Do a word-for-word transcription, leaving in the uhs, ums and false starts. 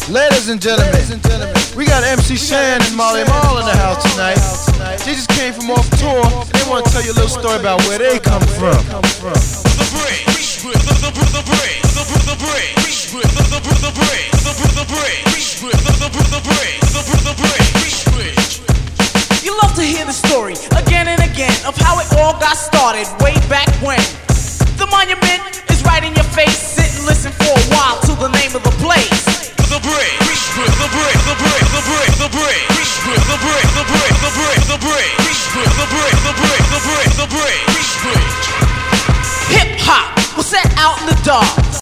Ladies and gentlemen, we got M C Shan and Molly Mall in the house tonight. They just came from off tour, and they want to tell you a little story about where they come from. The break, the break, the break, the break, the break, the break, the break, the break, the break. You love to hear the story again and again of how it all got started way back when. The monument is right in your face. Sit and listen for a while to the name of the place. The break, the break, the break, the break, the break, the break, the break, the break, the break, the break, the break, the break, the break, the break. Hip hop was set out in the dark.